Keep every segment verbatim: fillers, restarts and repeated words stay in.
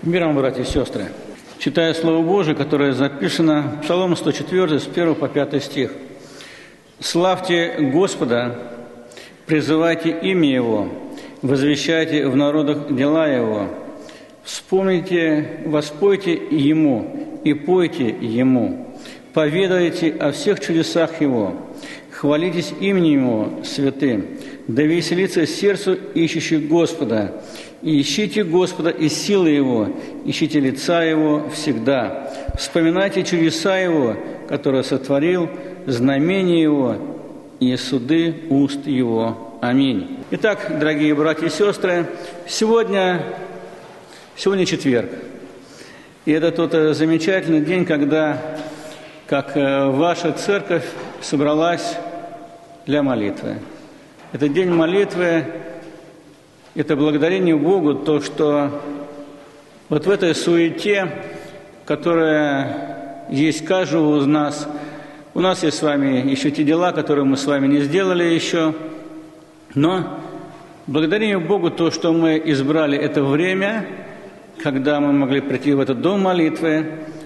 Мир вам, братья и сестры. Читая Слово Божие, которое записано, Псалом сто четыре, с первого по пятый стих. «Славьте Господа, призывайте имя Его, возвещайте в народах дела Его. Вспомните, воспойте Ему и пойте Ему. Поведайте о всех чудесах Его. Хвалитесь именем Его святым. Да веселится сердцу ищущих Господа. И ищите Господа и силы Его, ищите лица Его всегда. Вспоминайте чудеса Его, которые сотворил, знамения Его и суды уст Его. Аминь». Итак, дорогие братья и сестры, сегодня, сегодня четверг. И это тот замечательный день, когда, как ваша церковь собралась для молитвы. Это день молитвы. Это благодарение Богу, то, что вот в этой суете, которая есть каждого из нас, у нас есть с вами еще те дела, которые мы с вами не сделали еще, но благодарение Богу, то, что мы избрали это время, когда мы могли прийти в этот дом молитвы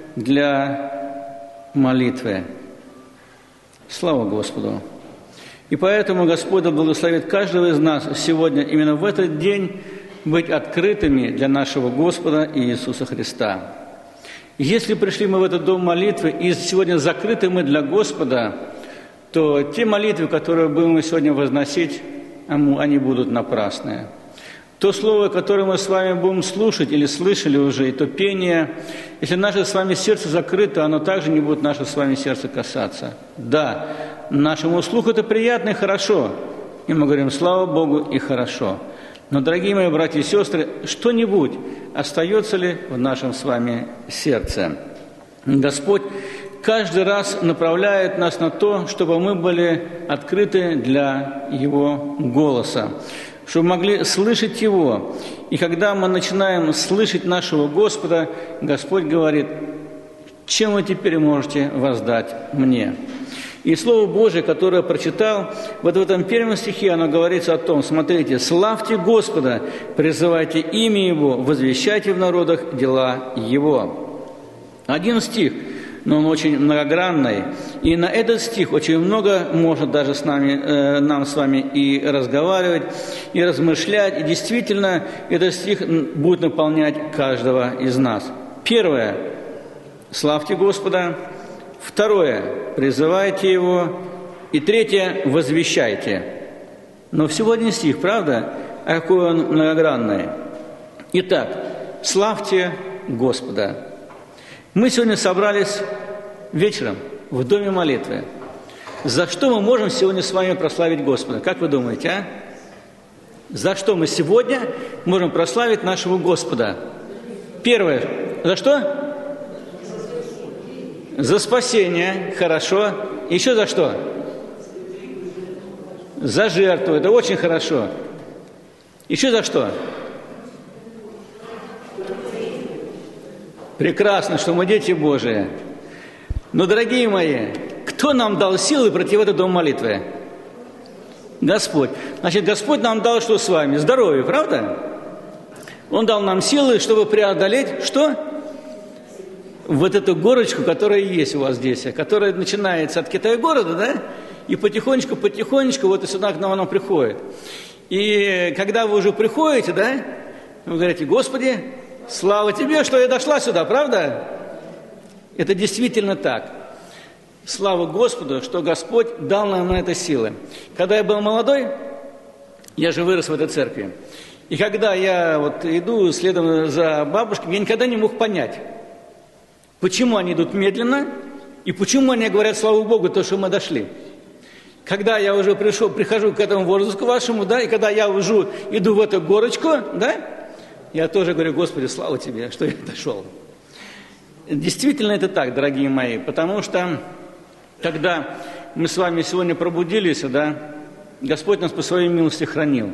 для молитвы. Слава Господу! И поэтому Господь благословит каждого из нас сегодня, именно в этот день, быть открытыми для нашего Господа Иисуса Христа. Если пришли мы в этот дом молитвы и сегодня закрыты мы для Господа, то те молитвы, которые будем мы сегодня возносить, они будут напрасные. То слово, которое мы с вами будем слушать или слышали уже, и то пение, если наше с вами сердце закрыто, оно также не будет наше с вами сердце касаться. Да, нашему слуху это приятно и хорошо, и мы говорим «слава Богу» и «хорошо». Но, дорогие мои братья и сестры, что-нибудь остается ли в нашем с вами сердце? Господь каждый раз направляет нас на то, чтобы мы были открыты для Его голоса, чтобы могли слышать Его. И когда мы начинаем слышать нашего Господа, Господь говорит: «Чем вы теперь можете воздать мне?» И Слово Божие, которое я прочитал, вот в этом первом стихе оно говорится о том, смотрите: «Славьте Господа, призывайте имя Его, возвещайте в народах дела Его». Один стих, но он очень многогранный. И на этот стих очень много может даже с нами, э, нам с вами и разговаривать, и размышлять. И действительно, этот стих будет наполнять каждого из нас. Первое – славьте Господа. Второе – призывайте Его. И третье – возвещайте. Но всего один стих, правда? А какой он многогранный. Итак, славьте Господа. Мы сегодня собрались вечером в доме молитвы. За что мы можем сегодня с вами прославить Господа? Как вы думаете, а? За что мы сегодня можем прославить нашего Господа? Первое. За что? За спасение. Хорошо. Еще за что? За жертву. Это очень хорошо. Еще за что? Прекрасно, что мы дети Божии. Но, дорогие мои, кто нам дал силы пройти в этот дом молитвы? Господь. Значит, Господь нам дал что с вами? Здоровье, правда? Он дал нам силы, чтобы преодолеть что? Вот эту горочку, которая есть у вас здесь, которая начинается от Китай-города, да? И потихонечку-потихонечку вот и сюда к нам оно приходит. И когда вы уже приходите, да, вы говорите: «Господи, слава Тебе, что я дошла сюда», правда? Это действительно так. Слава Господу, что Господь дал нам на это силы. Когда я был молодой, я же вырос в этой церкви. И когда я вот иду следом за бабушкой, я никогда не мог понять, почему они идут медленно и почему они говорят «слава Богу», то, что мы дошли. Когда я уже пришел, прихожу к этому возрасту вашему, да, и когда я уже иду в эту горочку, да, я тоже говорю: «Господи, слава Тебе, что я дошел». Действительно это так, дорогие мои, потому что, когда мы с вами сегодня пробудились, да, Господь нас по Своей милости хранил.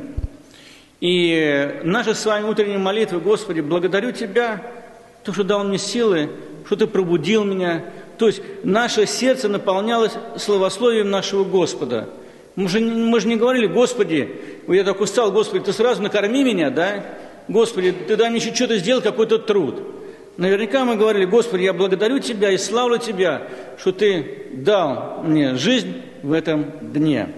И наши с вами утренние молитвы: «Господи, благодарю Тебя, то, что дал мне силы, что Ты пробудил меня». То есть наше сердце наполнялось славословием нашего Господа. Мы же, мы же не говорили: «Господи, я так устал, Господи, Ты сразу накорми меня, да?» Господи, Ты дай мне еще что-то сделать, какой-то труд. Наверняка мы говорили: Господи, я благодарю Тебя и славлю Тебя, что Ты дал мне жизнь в этом дне.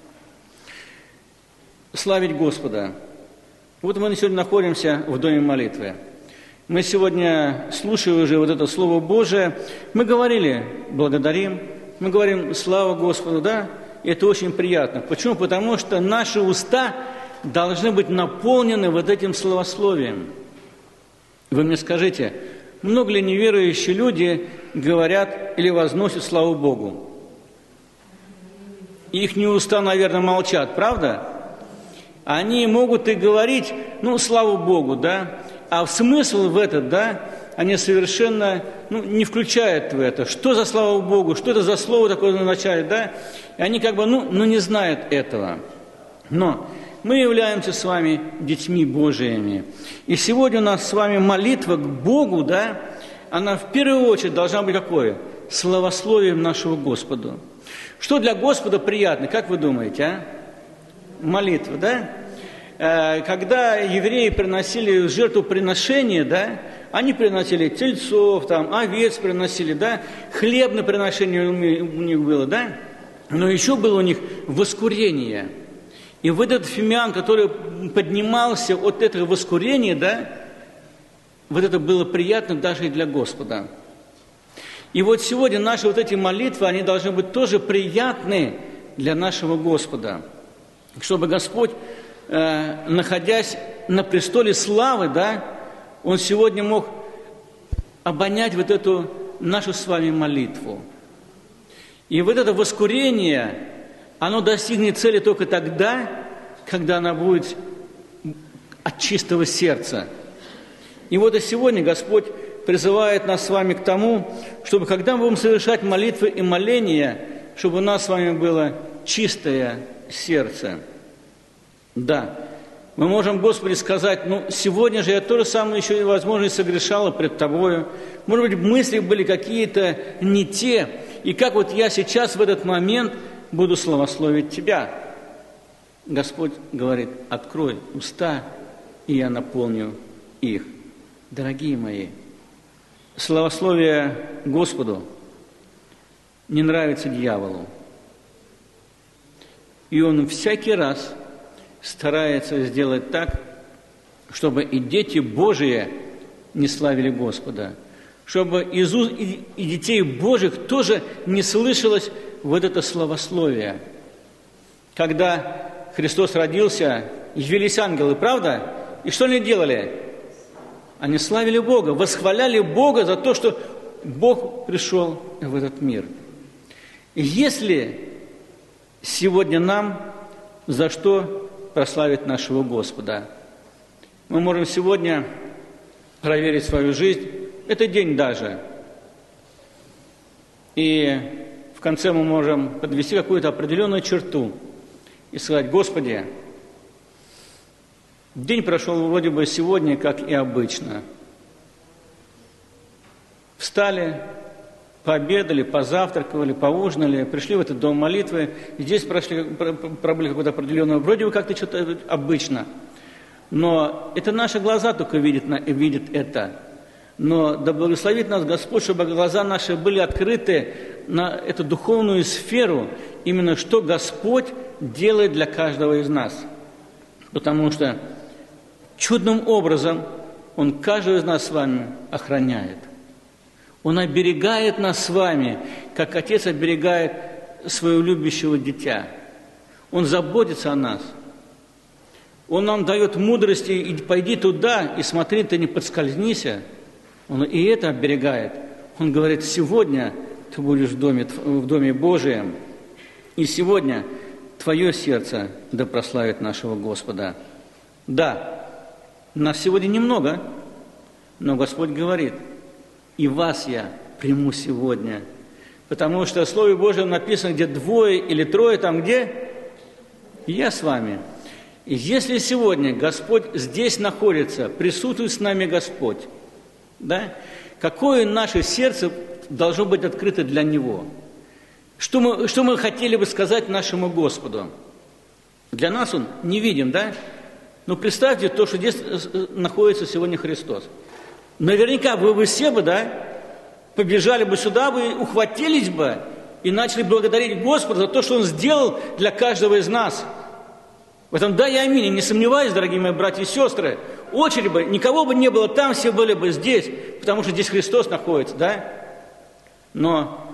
Славить Господа. Вот мы сегодня находимся в доме молитвы. Мы сегодня, слушая уже вот это Слово Божие, мы говорили: благодарим, мы говорим: слава Господу, да? И это очень приятно. Почему? Потому что наши уста должны быть наполнены вот этим словословием. Вы мне скажите, много ли неверующие люди говорят или возносят славу Богу? Их уста, наверное, молчат, правда? Они могут и говорить: ну, слава Богу, да? А в смысл в этот, да, они совершенно ну, не включают в это. Что за слава Богу, что это за слово такое означает, да? И они как бы, ну, ну не знают этого. Но мы являемся с вами детьми Божиими. И сегодня у нас с вами молитва к Богу, да, она в первую очередь должна быть какое? Славословием нашего Господу. Что для Господа приятно, как вы думаете, а? Молитва, да? Когда евреи приносили жертвоприношение, да, они приносили тельцов, там, овец приносили, да, хлебное приношение у них было, да, но еще было у них воскурение. И вот этот фимиам, который поднимался от этого воскурения, да, вот это было приятно даже и для Господа. И вот сегодня наши вот эти молитвы, они должны быть тоже приятны для нашего Господа. Чтобы Господь, э, находясь на престоле славы, да, Он сегодня мог обонять вот эту нашу с вами молитву. И вот это воскурение, оно достигнет цели только тогда, когда она будет от чистого сердца. И вот и сегодня Господь призывает нас с вами к тому, чтобы, когда мы будем совершать молитвы и моления, чтобы у нас с вами было чистое сердце. Да, мы можем Господи сказать: ну, сегодня же я то же самое еще и, возможно, и согрешала пред Тобою. Может быть, мысли были какие-то не те. И как вот я сейчас в этот момент буду славословить Тебя? Господь говорит: открой уста, и я наполню их. Дорогие мои, славословие Господу не нравится дьяволу. И он всякий раз старается сделать так, чтобы и дети Божии не славили Господа, чтобы из уст и детей Божьих тоже не слышалось вот это славословие. Когда Христос родился, явились ангелы, правда? И что они делали? Они славили Бога, восхваляли Бога за то, что Бог пришел в этот мир. И если сегодня нам за что прославить нашего Господа? Мы можем сегодня проверить свою жизнь, это день даже. И в конце мы можем подвести какую-то определенную черту и сказать: Господи, день прошел вроде бы сегодня, как и обычно. Встали, пообедали, позавтракали, поужинали, пришли в этот дом молитвы, и здесь прошли, пробыли какое-то определенное, вроде бы как-то что-то обычно. Но это наши глаза только видят, видят это. Но да благословит нас Господь, чтобы глаза наши были открыты на эту духовную сферу, именно что Господь делает для каждого из нас. Потому что чудным образом Он каждого из нас с вами охраняет. Он оберегает нас с вами, как отец оберегает своего любящего дитя. Он заботится о нас. Он нам дает мудрости, и пойди туда, и смотри, ты не подскользнись. Он и это оберегает. Он говорит: сегодня ты будешь в доме, в доме Божием, и сегодня твое сердце да прославит нашего Господа. Да, нас сегодня немного, но Господь говорит: и вас я приму сегодня. Потому что в Слове Божьем написано, где двое или трое, там где? Я с вами. И если сегодня Господь здесь находится, присутствует с нами Господь, да, какое наше сердце должно быть открыто для Него? Что мы, что мы хотели бы сказать нашему Господу? Для нас Он невидим, да? Ну, представьте то, что здесь находится сегодня Христос. Наверняка вы бы все бы, да, побежали бы сюда, бы, ухватились бы и начали благодарить Господа за то, что Он сделал для каждого из нас. В этом да и аминь. Не сомневаюсь, дорогие мои братья и сестры. Очередь бы, никого бы не было там, все были бы здесь, потому что здесь Христос находится, да? Но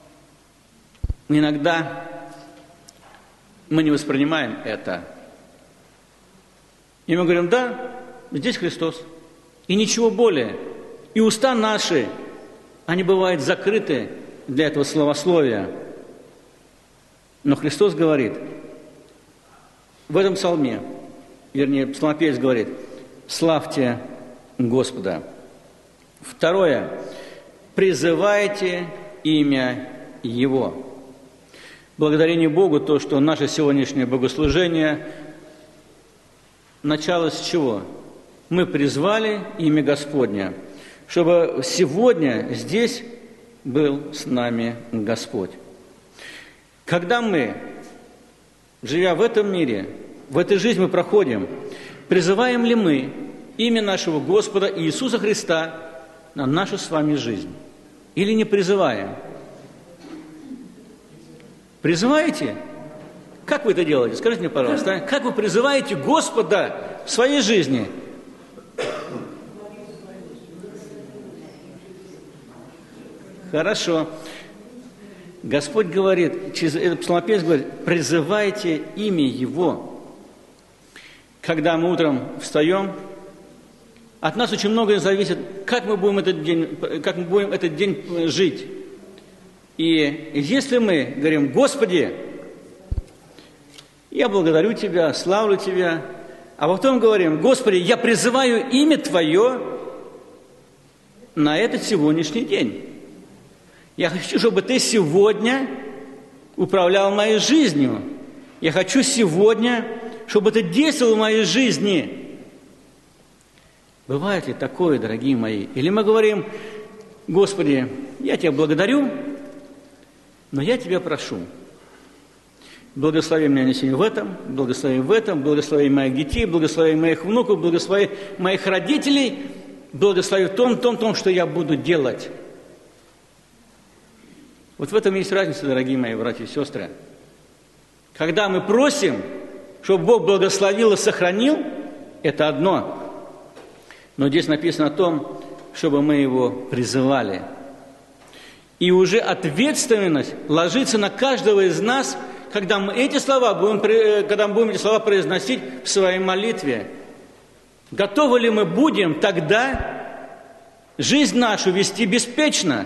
иногда мы не воспринимаем это. И мы говорим, да, здесь Христос. И ничего более. И уста наши, они бывают закрыты для этого словословия. Но Христос говорит, в этом псалме, вернее, псалмопевец говорит, славьте Господа. Второе, призывайте имя Его. Благодарение Богу то, что наше сегодняшнее богослужение началось с чего? Мы призвали имя Господня, чтобы сегодня здесь был с нами Господь. Когда мы, живя в этом мире, в этой жизни мы проходим, призываем ли мы имя нашего Господа Иисуса Христа на нашу с вами жизнь? Или не призываем? Призываете? Как вы это делаете? Скажите мне, пожалуйста, как вы призываете Господа в своей жизни? Хорошо. Господь говорит, через этот псалмопевец говорит, призывайте имя Его. Когда мы утром встаем, от нас очень многое зависит, как мы будем этот день, как мы будем этот день жить. И если мы говорим, Господи, я благодарю Тебя, славлю Тебя, а потом говорим, Господи, я призываю имя Твое на этот сегодняшний день. Я хочу, чтобы Ты сегодня управлял моей жизнью. Я хочу сегодня, чтобы Ты действовал в моей жизни. Бывает ли такое, дорогие мои? Или мы говорим, Господи, я Тебя благодарю, но я Тебя прошу. Благослови меня сегодня в этом, благослови в этом, благослови моих детей, благослови моих внуков, благослови моих родителей, благослови в том, том, том, что я буду делать. Вот в этом есть разница, дорогие мои братья и сестры. Когда мы просим, чтобы Бог благословил и сохранил, это одно. Но здесь написано о том, чтобы мы Его призывали. И уже ответственность ложится на каждого из нас, когда мы эти слова будем, когда мы будем эти слова произносить в своей молитве. Готовы ли мы будем тогда жизнь нашу вести беспечно?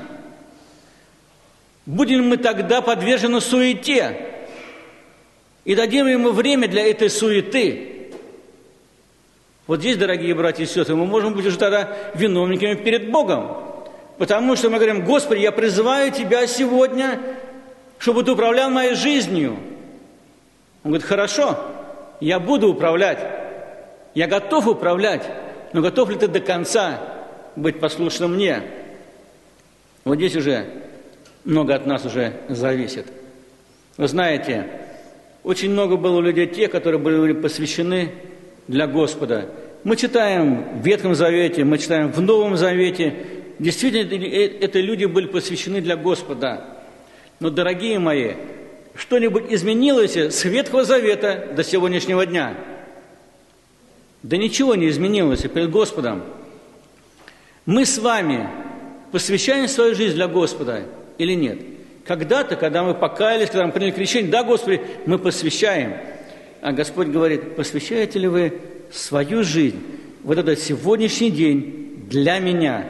Будем мы тогда подвержены суете? И дадим ли мы время для этой суеты? Вот здесь, дорогие братья и сестры, мы можем быть уже тогда виновниками перед Богом. Потому что мы говорим, Господи, я призываю Тебя сегодня, чтобы Ты управлял моей жизнью. Он говорит, хорошо, я буду управлять. Я готов управлять, но готов ли Ты до конца быть послушным мне? Вот здесь уже много от нас уже зависит. Вы знаете, очень много было людей тех, которые были посвящены для Господа. Мы читаем в Ветхом Завете, мы читаем в Новом Завете. Действительно, это люди были посвящены для Господа. Но, дорогие мои, что-нибудь изменилось с Ветхого Завета до сегодняшнего дня? Да ничего не изменилось перед Господом. Мы с вами посвящаем свою жизнь для Господа или нет? Когда-то, когда мы покаялись, когда мы приняли крещение, да, Господи, мы посвящаем. А Господь говорит, посвящаете ли вы свою жизнь, вот этот сегодняшний день для Меня?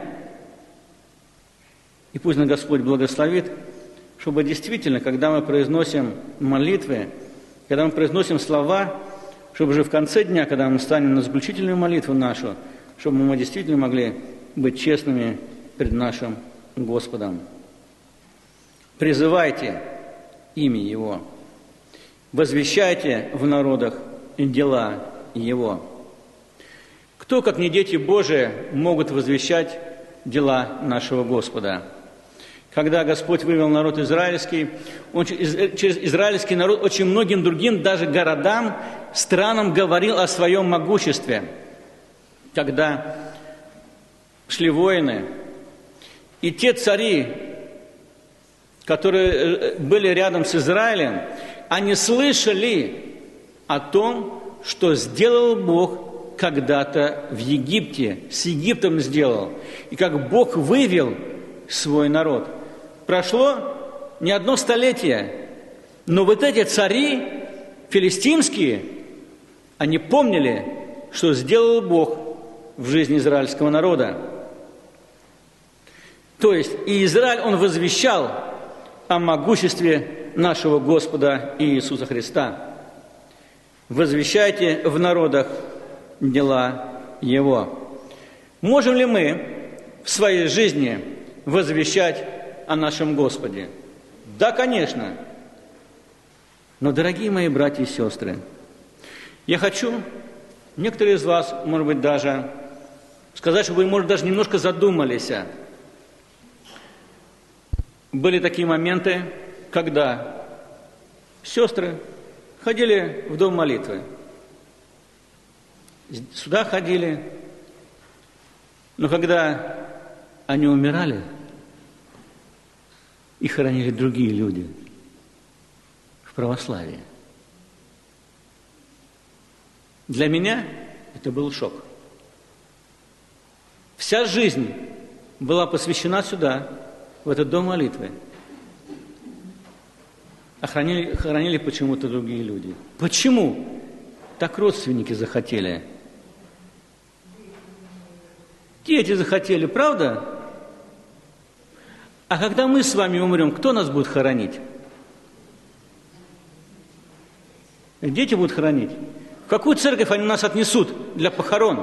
И пусть нас Господь благословит, чтобы действительно, когда мы произносим молитвы, когда мы произносим слова, чтобы же в конце дня, когда мы станем на заключительную молитву нашу, чтобы мы действительно могли быть честными перед нашим Господом. Призывайте имя Его, возвещайте в народах дела Его. Кто, как не дети Божии, могут возвещать дела нашего Господа? Когда Господь вывел народ израильский, Он через израильский народ очень многим другим, даже городам, странам говорил о своем могуществе. Когда шли воины, и те цари, которые были рядом с Израилем, они слышали о том, что сделал Бог когда-то в Египте, с Египтом сделал, и как Бог вывел свой народ. Прошло не одно столетие, но вот эти цари филистимские, они помнили, что сделал Бог в жизни израильского народа. То есть и Израиль, он возвещал о могуществе нашего Господа Иисуса Христа. Возвещайте в народах дела Его. Можем ли мы в своей жизни возвещать о нашем Господе? Да, конечно. Но, дорогие мои братья и сестры, я хочу, некоторые из вас, может быть, даже сказать, чтобы вы, может, даже немножко задумались. Были такие моменты, когда сестры ходили в дом молитвы. Сюда ходили, но когда они умирали, их хоронили другие люди в православии. Для меня это был шок. Вся жизнь была посвящена сюда, в этот дом молитвы. А хоронили, хоронили почему-то другие люди. Почему? Так родственники захотели. Дети захотели, правда? А когда мы с вами умрем, кто нас будет хоронить? Дети будут хоронить. В какую церковь они нас отнесут для похорон?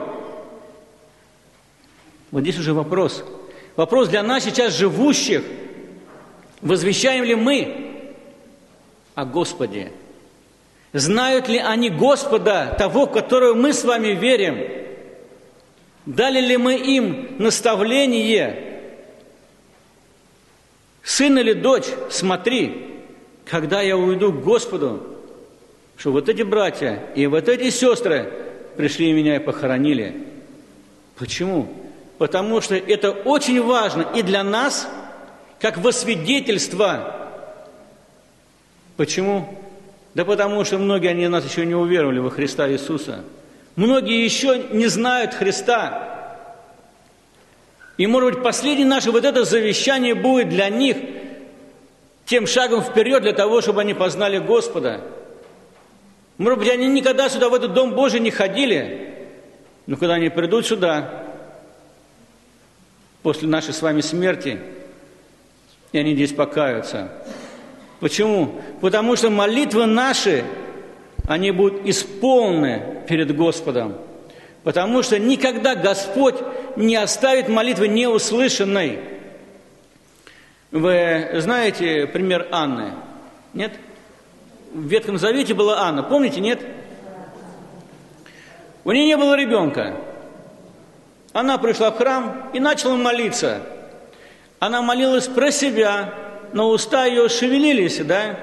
Вот здесь уже вопрос. Вопрос для нас сейчас живущих. Возвещаем ли мы о Господе? Знают ли они Господа, того, в которого мы с вами верим? Дали ли мы им наставление? Сын или дочь, смотри, когда я уйду к Господу, что вот эти братья и вот эти сестры пришли меня и похоронили. Почему? Потому что это очень важно и для нас, как во свидетельство. Почему? Да потому что многие они нас еще не уверовали во Христа Иисуса. Многие еще не знают Христа. И, может быть, последнее наше вот это завещание будет для них тем шагом вперед для того, чтобы они познали Господа. Может быть, они никогда сюда, в этот Дом Божий, не ходили, но когда они придут сюда, после нашей с вами смерти, и они здесь покаются. Почему? Потому что молитвы наши, они будут исполнены перед Господом. Потому что никогда Господь не оставит молитвы неуслышанной. Вы знаете пример Анны? Нет? В Ветхом Завете была Анна. Помните, нет? У нее не было ребенка. Она пришла в храм и начала молиться. Она молилась про себя, но уста ее шевелились, да?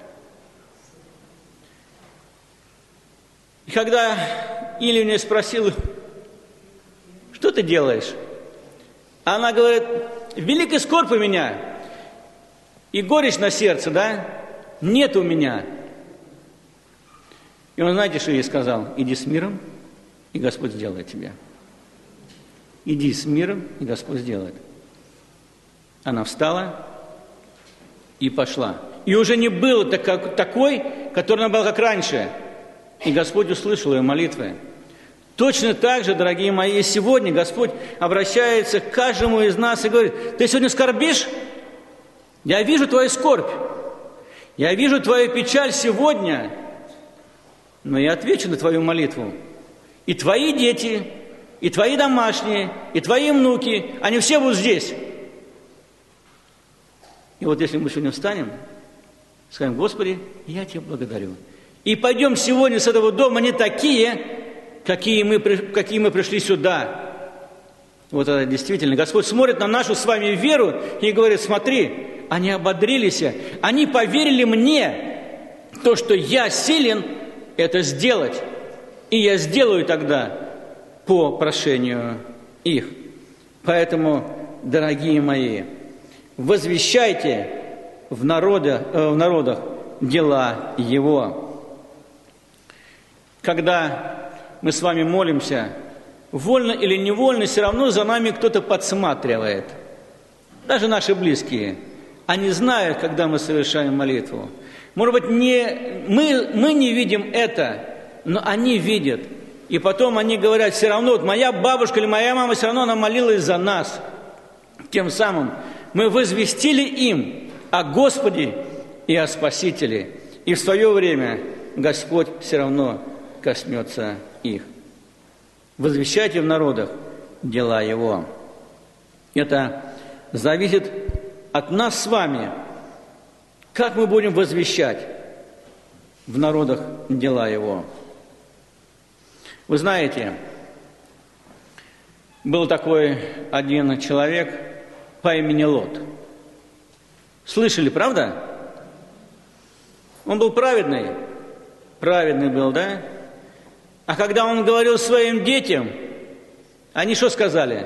И когда Илия у нее спросил, что ты делаешь? Она говорит, великая скорбь у меня и горечь на сердце, да? Нет у меня. И он, знаете, что ей сказал? Иди с миром, и Господь сделает тебя. Иди с миром, и Господь сделает. Она встала и пошла. И уже не было такой, которая она была как раньше. И Господь услышал ее молитвы. Точно так же, дорогие мои, сегодня Господь обращается к каждому из нас и говорит, ты сегодня скорбишь? Я вижу твою скорбь. Я вижу твою печаль сегодня, но я отвечу на твою молитву. И твои дети, и твои домашние, и твои внуки, они все будут здесь. И вот если мы сегодня встанем, скажем, Господи, я Тебя благодарю. И пойдем сегодня с этого дома не такие, какие мы, какие мы пришли сюда. Вот это действительно. Господь смотрит на нашу с вами веру и говорит: смотри, они ободрились, они поверили мне, то, что я силен это сделать, и я сделаю тогда по прошению их. Поэтому, дорогие мои, возвещайте в, народе, э, в народах дела Его. Когда мы с вами молимся, вольно или невольно, все равно за нами кто-то подсматривает. Даже наши близкие. Они знают, когда мы совершаем молитву. Может быть, не, мы, мы не видим это, но они видят. И потом они говорят: все равно, вот моя бабушка или моя мама, все равно она молилась за нас. Тем самым мы возвестили им о Господе и о Спасителе. И в свое время Господь все равно коснется их. Возвещайте в народах дела Его. Это зависит от нас с вами. Как мы будем возвещать в народах дела Его? Вы знаете, был такой один человек по имени Лот. Слышали, правда? Он был праведный. Праведный был, да? А когда он говорил своим детям, они что сказали?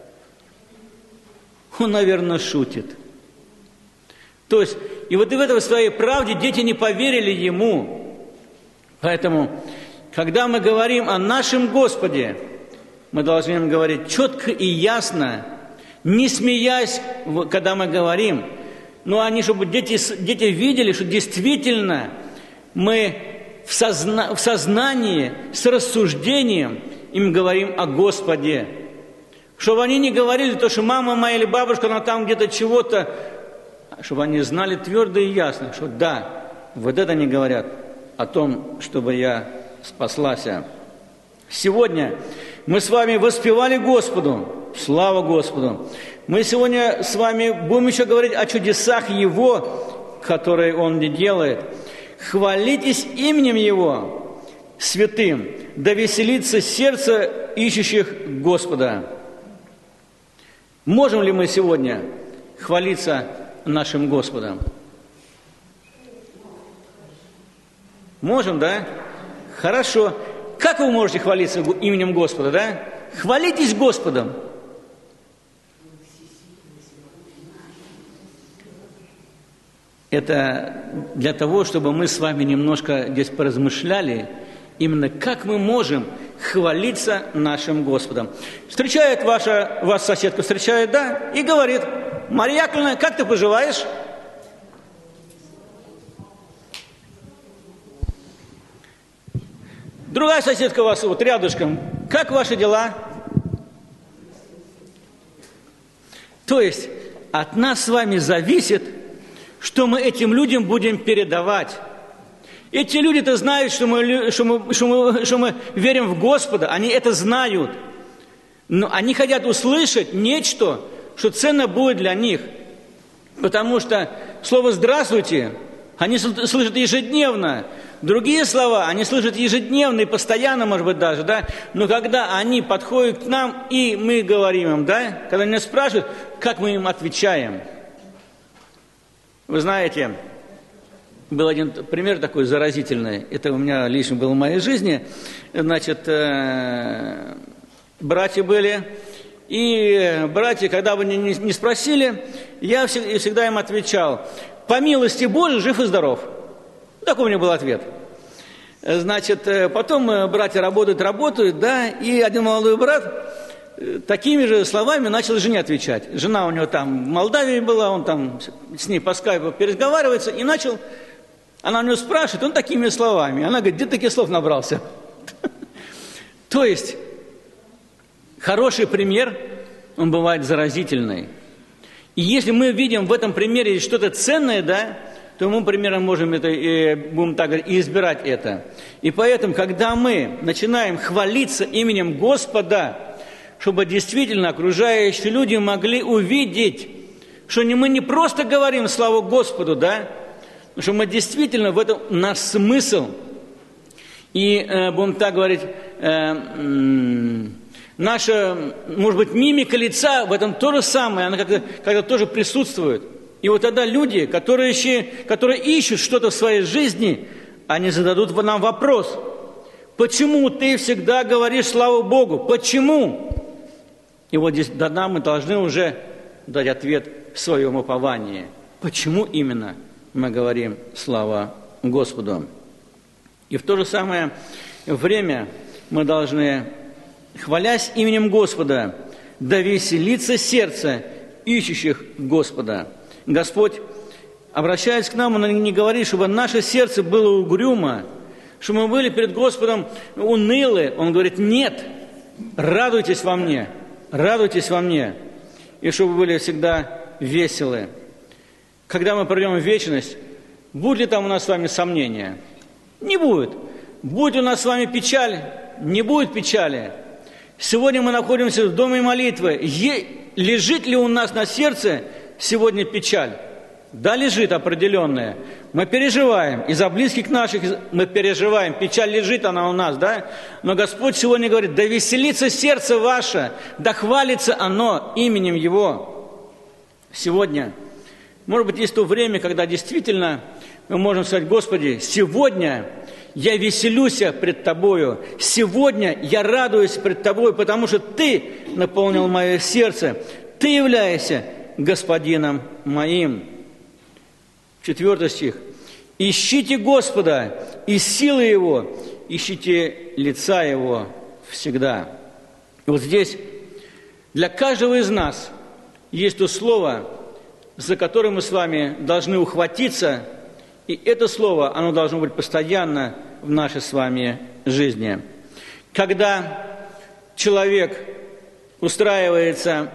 Он, наверное, шутит. То есть, и вот и в этой своей правде дети не поверили ему. Поэтому, когда мы говорим о нашем Господе, мы должны им говорить четко и ясно, не смеясь, когда мы говорим, но они, чтобы дети, дети видели, что действительно мы в, созна, в сознании, с рассуждением им говорим о Господе. Чтобы они не говорили то, что мама моя или бабушка, она там где-то чего-то, чтобы они знали твердо и ясно, что да, вот это они говорят о том, чтобы я спаслась. Сегодня мы с вами воспевали Господу, слава Господу. Мы сегодня с вами будем еще говорить о чудесах Его, которые Он не делает. Хвалитесь именем Его святым, да веселится сердце ищущих Господа. Можем ли мы сегодня хвалиться нашим Господом? Можем, да? Хорошо. Как вы можете хвалиться именем Господа, да? Хвалитесь Господом. Это для того, чтобы мы с вами немножко здесь поразмышляли, именно как мы можем хвалиться нашим Господом. Встречает ваша, вас соседка, встречает, да, и говорит: Мария Яковлевна, как ты поживаешь? Другая соседка у вас вот рядышком, как ваши дела? То есть от нас с вами зависит, что мы этим людям будем передавать. Эти люди-то знают, что мы, что, мы, что, мы, что мы верим в Господа, они это знают. Но они хотят услышать нечто, что ценно будет для них. Потому что слово «здравствуйте» они слышат ежедневно. Другие слова они слышат ежедневно и постоянно, может быть, даже, да? Но когда они подходят к нам, и мы говорим им, да? Когда они нас спрашивают, как мы им отвечаем. Вы знаете, был один пример такой заразительный. Это у меня лично было в моей жизни. Значит, э, братья были. И братья, когда бы не, не спросили, я всегда, всегда им отвечал: по милости Божией, жив и здоров. Такой у меня был ответ. Значит, потом братья работают, работают, да, и один молодой брат такими же словами начал жене отвечать. Жена у него там в Молдавии была, он там с ней по скайпу переговаривается, и начал, она у него спрашивает, он такими словами. Она говорит: где таких слов набрался? То есть, хороший пример, он бывает заразительный. И если мы видим в этом примере что-то ценное, да, то мы, примерно, можем это, и, будем так говорить, и избирать это. И поэтому, когда мы начинаем хвалиться именем Господа, чтобы действительно окружающие люди могли увидеть, что не, мы не просто говорим славу Господу, да, но что мы действительно, в этом наш смысл. И, э, будем так говорить, э, Наша, может быть, мимика лица в этом то же самое, она как-то, как-то тоже присутствует. И вот тогда люди, которые, ищи, которые ищут что-то в своей жизни, они зададут нам вопрос: почему ты всегда говоришь слава Богу? Почему? И вот здесь тогда мы должны уже дать ответ в своем уповании. Почему именно мы говорим слава Господу? И в то же самое время мы должны, хвалясь именем Господа, да веселится сердце ищущих Господа. Господь, обращаясь к нам, Он не говорит, чтобы наше сердце было угрюмо, чтобы мы были перед Господом унылы. Он говорит: нет, радуйтесь во мне, радуйтесь во мне, и чтобы вы были всегда веселы. Когда мы придем в вечность, будет ли там у нас с вами сомнения? Не будет. Будет у нас с вами печаль? Не будет печали. Сегодня мы находимся в доме молитвы. Е- лежит ли у нас на сердце сегодня печаль? Да, лежит определенная. Мы переживаем. И за близких наших мы переживаем. Печаль лежит она у нас, да? Но Господь сегодня говорит: да веселится сердце ваше, да хвалится оно именем Его. Сегодня, может быть, есть то время, когда действительно мы можем сказать: Господи, сегодня я веселюсь пред Тобою, сегодня я радуюсь пред Тобой, потому что Ты наполнил мое сердце, Ты являешься Господином моим. Четвертый стих. «Ищите Господа и силы Его, ищите лица Его всегда». И вот здесь для каждого из нас есть то слово, за которое мы с вами должны ухватиться, и это слово, оно должно быть постоянно в нашей с вами жизни. Когда человек устраивается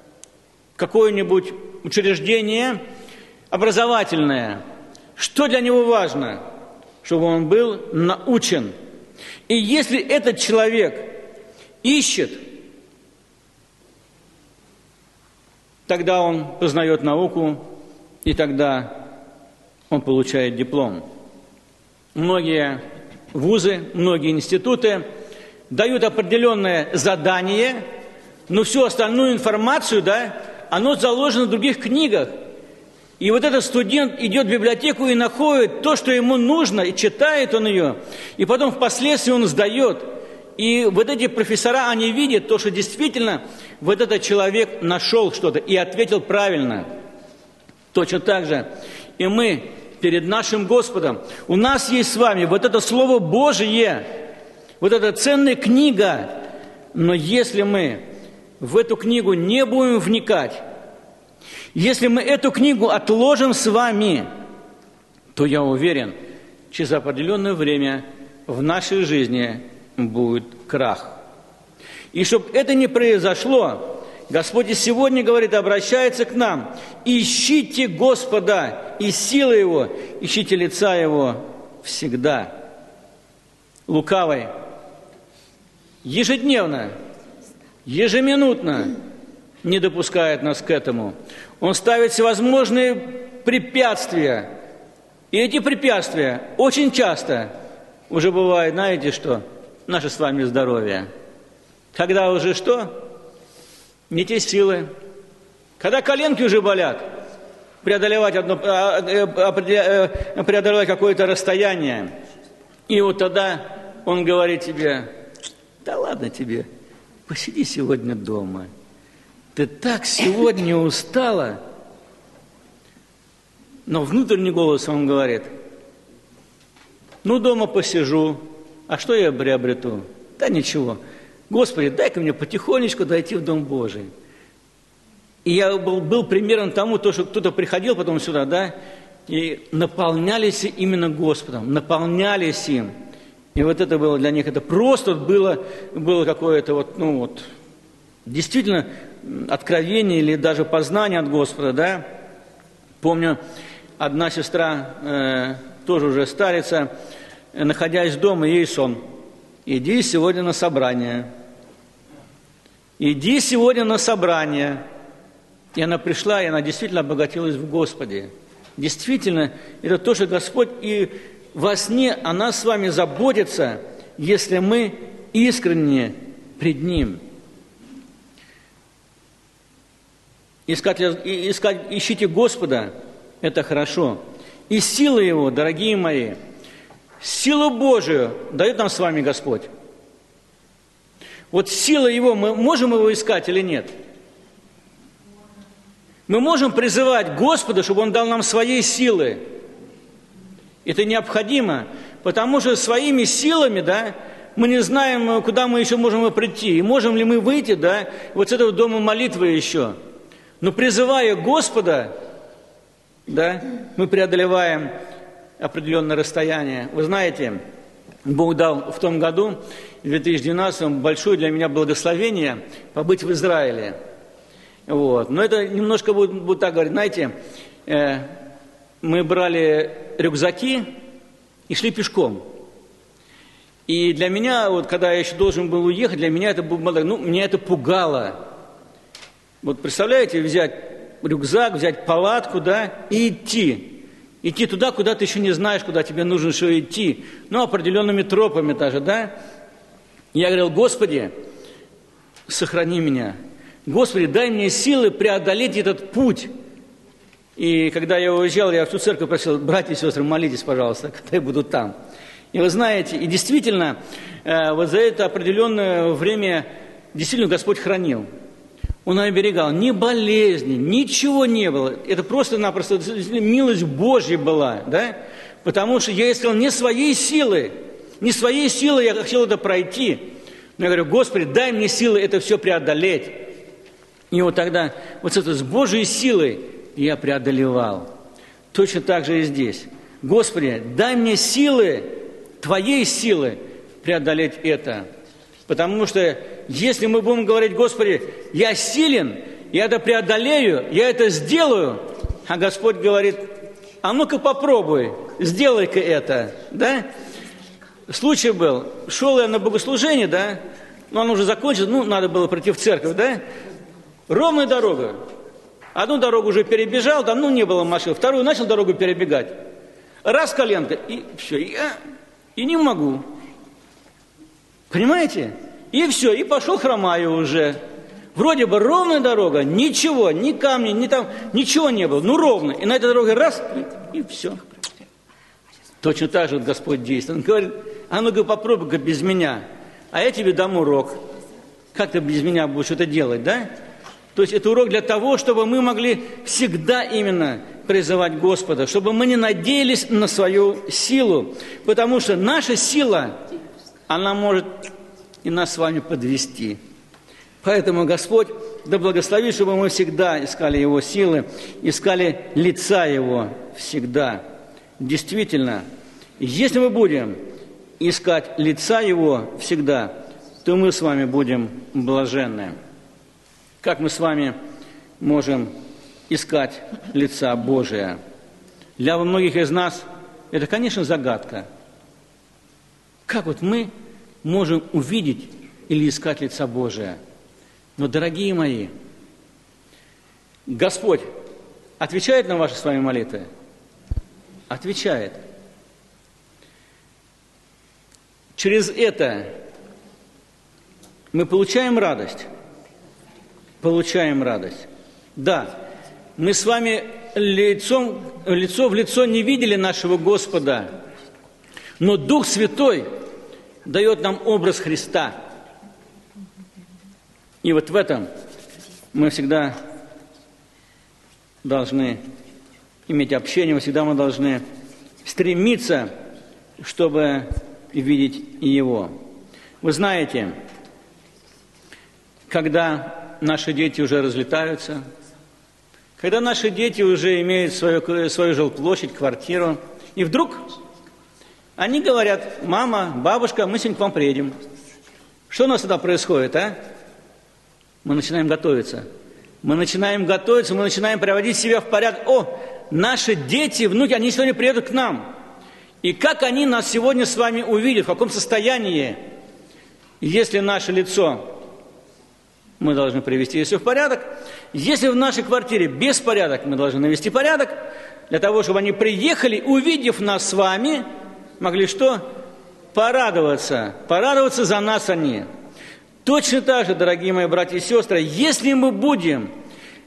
в какое-нибудь учреждение образовательное, что для него важно? Чтобы он был научен. И если этот человек ищет, тогда он познает науку, и тогда он получает диплом. Многие вузы, многие институты дают определенное задание, но всю остальную информацию, да, оно заложено в других книгах. И вот этот студент идет в библиотеку и находит то, что ему нужно, и читает он ее, и потом впоследствии он сдает. И вот эти профессора, они видят то, что действительно вот этот человек нашел что-то и ответил правильно. Точно так же и мы перед нашим Господом. У нас есть с вами вот это Слово Божие, вот эта ценная книга. Но если мы в эту книгу не будем вникать, если мы эту книгу отложим с вами, то я уверен, через определенное время в нашей жизни будет крах. И чтобы это не произошло, Господь и сегодня говорит, обращается к нам: ищите Господа и силы Его, ищите лица Его всегда. Лукавый ежедневно, ежеминутно не допускает нас к этому. Он ставит всевозможные препятствия. И эти препятствия очень часто уже бывает, знаете что, наше с вами здоровье. Когда уже что? Не те силы. Когда коленки уже болят, преодолевать, одно, преодолевать какое-то расстояние. И вот тогда он говорит тебе: да ладно тебе, посиди сегодня дома. Ты так сегодня устала. Но внутренний голос он говорит: ну, дома посижу, а что я приобрету? Да ничего. Господи, дай-ка мне потихонечку дойти в Дом Божий. И я был, был примером тому, то, что кто-то приходил потом сюда, да, и наполнялись именно Господом, наполнялись им. И вот это было для них, это просто было, было какое-то вот, ну вот, действительно откровение или даже познание от Господа, да. Помню, одна сестра, э, тоже уже старица, э, находясь дома, ей сон: иди сегодня на собрание. Иди сегодня на собрание. И она пришла, и она действительно обогатилась в Господе. Действительно, это то, что Господь и во сне о нас с вами заботится, если мы искренне пред Ним. Искать, искать, ищите Господа, это хорошо. И силы Его, дорогие мои, силу Божию дает нам с вами Господь. Вот сила Его, мы можем Его искать или нет? Мы можем призывать Господа, чтобы Он дал нам своей силы. Это необходимо, потому что своими силами, да, мы не знаем, куда мы еще можем прийти. И можем ли мы выйти, да, вот с этого дома молитвы еще. Но призывая Господа, да, мы преодолеваем определенное расстояние. Вы знаете, Бог дал в том году, в две тысячи двенадцатом, большое для меня благословение побыть в Израиле. Вот. Но это немножко будет, будет так говорить, знаете, э, мы брали рюкзаки и шли пешком. И для меня, вот когда я еще должен был уехать, для меня это было, ну, меня это пугало. Вот представляете, взять рюкзак, взять палатку, да, и идти. Идти туда, куда ты еще не знаешь, куда тебе нужно еще идти. Ну, определенными тропами даже, да. Я говорил: Господи, сохрани меня. Господи, дай мне силы преодолеть этот путь. И когда я уезжал, я всю церковь просил: братья и сестры, молитесь, пожалуйста, когда я буду там. И вы знаете, и действительно, вот за это определенное время действительно Господь хранил. Он оберегал. Ни болезни, ничего не было. Это просто-напросто милость Божья была, да? Потому что я искал не своей силы, не своей силой я хотел это пройти. Но я говорю: Господи, дай мне силы это все преодолеть. И вот тогда, вот это с Божьей силой я преодолевал. Точно так же и здесь. Господи, дай мне силы, Твоей силы преодолеть это. Потому что если мы будем говорить: Господи, я силен, я это преодолею, я это сделаю, а Господь говорит: а ну-ка попробуй, сделай-ка это, да? Случай был, шел я на богослужение, да, но он уже закончил, ну, надо было прийти в церковь, да? Ровная дорога. Одну дорогу уже перебежал, там, ну, не было машин, вторую начал дорогу перебегать. Раз коленка, и все, я и не могу. Понимаете? И все, и пошел хромаю уже. Вроде бы ровная дорога, ничего, ни камня, ни там, ничего не было, ну ровно. И на этой дороге раз, и, и все. Точно так же вот Господь действует. Он говорит: а ну-ка попробуй-ка без меня, а я тебе дам урок. Как ты без меня будешь это делать, да? То есть это урок для того, чтобы мы могли всегда именно призывать Господа, чтобы мы не надеялись на свою силу, потому что наша сила, она может и нас с вами подвести. Поэтому Господь да благословит, чтобы мы всегда искали Его силы, искали лица Его всегда. Действительно, если мы будем искать лица Его всегда, то мы с вами будем блаженны. Как мы с вами можем искать лица Божия? Для многих из нас это, конечно, загадка. Как вот мы можем увидеть или искать лица Божия? Но, дорогие мои, Господь отвечает на ваши с вами молитвы? Отвечает. Через это мы получаем радость. Получаем радость. Да, мы с вами лицом, лицо в лицо не видели нашего Господа, но Дух Святой дает нам образ Христа. И вот в этом мы всегда должны иметь общение, всегда мы должны стремиться, чтобы видеть Его. Вы знаете, когда наши дети уже разлетаются, когда наши дети уже имеют свою, свою жилплощадь, квартиру, и вдруг они говорят: мама, бабушка, мы сегодня к вам приедем. Что у нас тогда происходит, а? Мы начинаем готовиться. Мы начинаем готовиться, мы начинаем приводить себя в порядок. О, наши дети, внуки, они сегодня приедут к нам. И как они нас сегодня с вами увидят, в каком состоянии, если наше лицо мы должны привести все в порядок. Если в нашей квартире беспорядок, мы должны навести порядок, для того, чтобы они приехали, увидев нас с вами, могли что? Порадоваться. Порадоваться за нас они. Точно так же, дорогие мои братья и сестры, если мы будем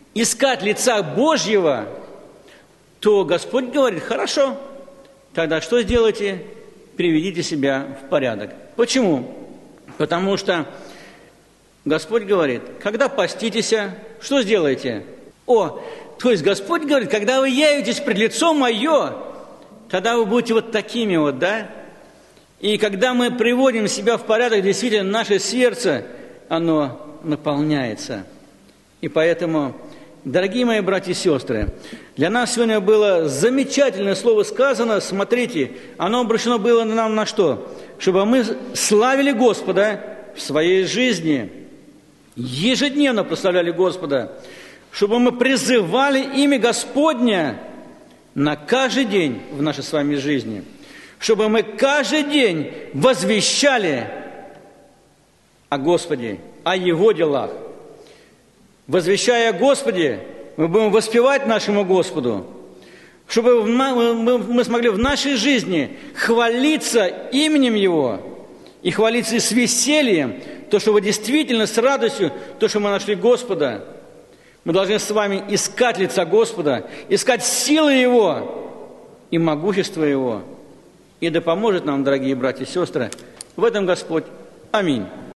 искать лица Божьего, то Господь говорит: хорошо, тогда что сделайте? Приведите себя в порядок. Почему? Потому что Господь говорит: когда поститесь, что сделаете? О, то есть Господь говорит, когда вы явитесь пред лицом Мое, тогда вы будете вот такими вот, да? И когда мы приводим себя в порядок, действительно, наше сердце, оно наполняется. И поэтому, дорогие мои братья и сестры, для нас сегодня было замечательное слово сказано. Смотрите, оно обращено было нам на что? Чтобы мы славили Господа в своей жизни, ежедневно прославляли Господа, чтобы мы призывали имя Господня на каждый день в нашей с вами жизни, чтобы мы каждый день возвещали о Господе, о Его делах. Возвещая о Господе, мы будем воспевать нашему Господу, чтобы мы смогли в нашей жизни хвалиться именем Его и хвалиться и с весельем, то, что вы действительно с радостью, то, что мы нашли Господа. Мы должны с вами искать лица Господа, искать силы Его и могущество Его. И да поможет нам, дорогие братья и сестры, в этом Господь. Аминь.